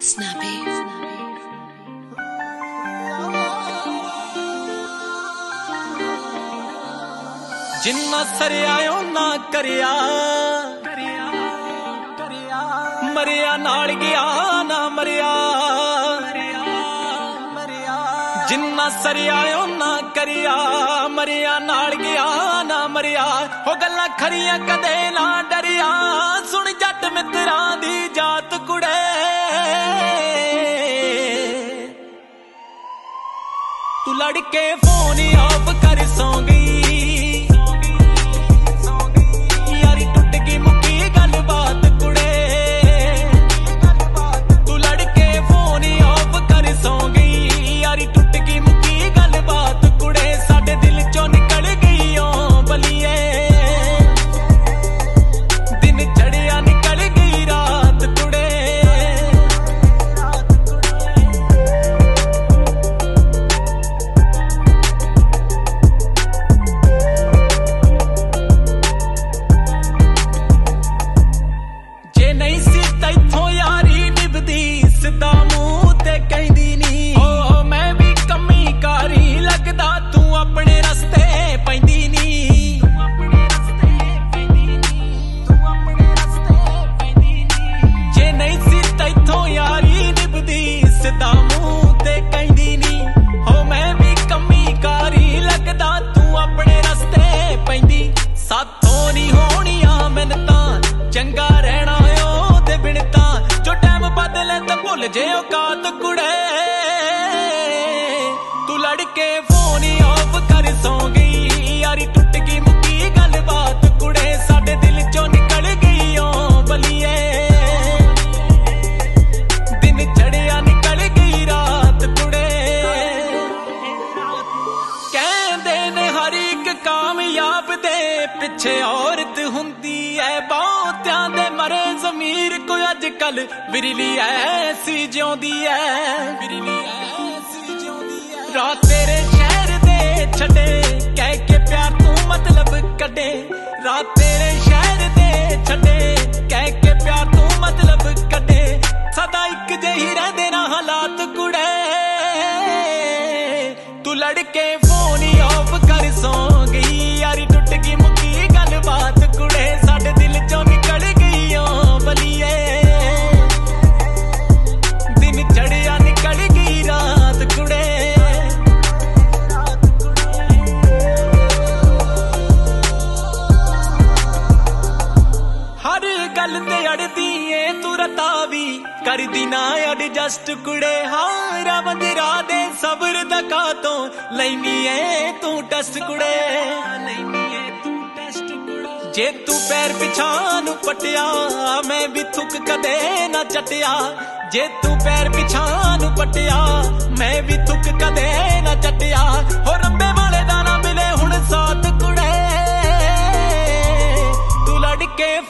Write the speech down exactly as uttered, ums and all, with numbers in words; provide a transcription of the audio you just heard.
Snappy. जिन्ना सरिया ना करिया मरिया नाल गया ना मरिया जिन्ना सरिया ना करिया मरिया नाल गया ना मरिया हो गल्लां खरियां कदे ना डरिया सुन जट मित्रां दी जात कुड़े तू लड़के फोन ऑफ कर सौ गई जे औकात कुड़े तू लड़के फोन ऑफ कर सौ गई यारी टुट गई मुक्की गल बात कुड़े साडे दिल चों निकल गई ओ बलिए दिन चढ़िया निकल गई रात कुड़े कहंदे ने हर एक कामयाब दे पिछे औरत हुंदी है बहुत्यां दे मरे ज़मीर कोई अजकल विरली ऐसी जिउंदी है विरली ऐसी जिउंदी है रात तेरे शहर दे छड़े कह के प्यार तू मतलब कटे रात तेरे शहर दे छड़े कह के प्यार तू मतलब कटे सदा एक जही रहंदे ना हालात कुड़े तू लड़के फोन ऑफ कर सौ गई यारी टुट गई मुक्की गल बात कुड़े साडे दिल चों निकल गई ओ बलिए चढ़िया निकल गई रात कुड़े हर गल ते अड़दी ए तू रतावी कर दी ना एडजस्ट कुड़े हारा बंदरा दे सबर दका तो लैनी ए तू टेस्ट कुड़े जे तू पैर पिछां पटिया मैं भी थुक कदे ना चटिया जे तू पैर पिछां पटिया मैं भी थुक कदे ना चटिया हो रंबे वाले दा ना मिले हुण साथ कुड़े तू लड़के